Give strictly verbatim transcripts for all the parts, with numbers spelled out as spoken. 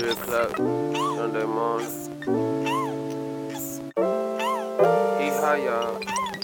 three o'clock, Sunday morning. He high, y'all.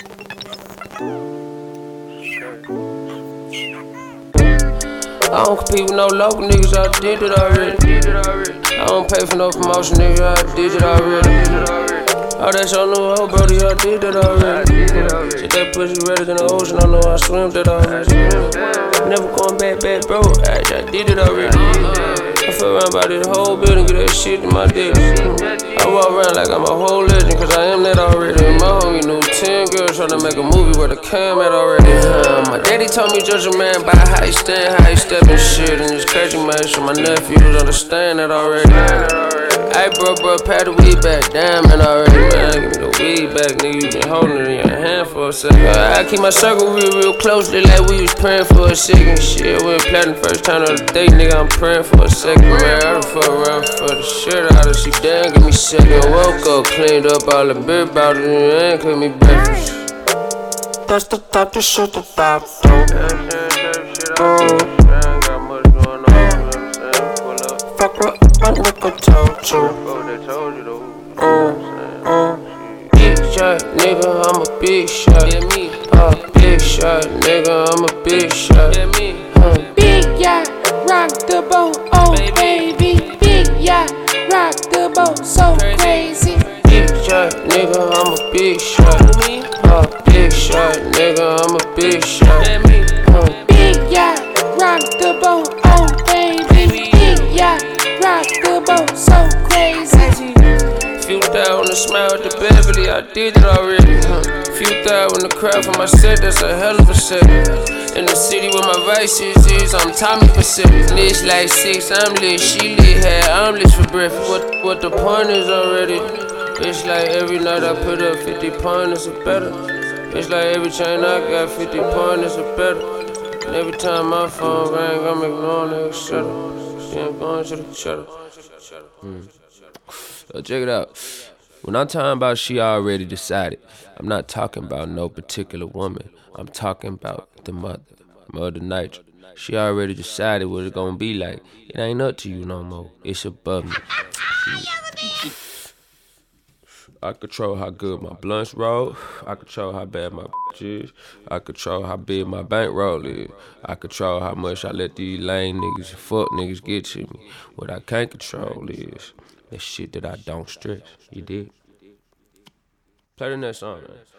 I don't compete with no local niggas, I did it already. I don't pay for no promotion, nigga, I did it already. Oh, that's your new hoe, brody, I did it already. Shit, that pussy redder than the ocean, I know I swim that already. Never going back, back, bro, I, I did it already. I feel around by this whole building, get that shit in my dick. I walk around like I'm a whole legend, cause I am that already. My homie knew ten girls trying to make a movie where the cam at already. Uh, my daddy told me judge a man by how he stand, how he step and shit. And it's crazy, man, so my nephews understand that already. Ay, bro, bro, pat the weed back, damn it already, man. Give me the weed back, nigga, you been holding it in your hand for a second. I keep my circle real, real closely like we was praying for a second. Shit, we went platinum first time of the day, nigga, I'm praying for a second, man. I done fuck around for the shit out of she damn, give me second. Woke up, cleaned up all the beer bottles, and cook me breakfast. That's the type of shit that I do. Oh. Fuck what my nigga told you. Oh, oh. Big shot, nigga, I'm a big shot. Yeah, me. Uh, big shot, nigga, I'm a big shot. Yeah, me. Uh. Big yacht, rock the boat, oh baby. Big yacht, rock the boat, so crazy. Big shot, nigga, I'm a big shot. Uh, big shot, nigga, I'm a big shot. Yeah, me. Uh. Big yacht, rock the boat, oh baby. Big yacht, rock the boat, so crazy. Few thou on the smile at the Beverly, I did it already. Huh. Few thou in the crowd for my set, that's a hell of a set. In the city where my vices is, I'm Tommy Pacific. Lit like six, I'm lit, she lit, hair, I'm lit for breakfast. What, what the point is already? It's like every night I put up fifty pointers or better. It's like every chain I got fifty pointers or better. And every time my phone ring, I'm ignoring the shut up. See, I'm going to the shut up. Mm. So check it out. When I'm talking about she already decided, I'm not talking about no particular woman. I'm talking about the mother, Mother Nature. She already decided what it's gonna be like. It ain't up to you no more. It's above me. I control how good my blunts roll. I control how bad my bitch is. I control how big my bankroll is. I control how much I let these lame niggas and fuck niggas get to me. What I can't control is that shit that I don't stress. You dig? Play the next song, man.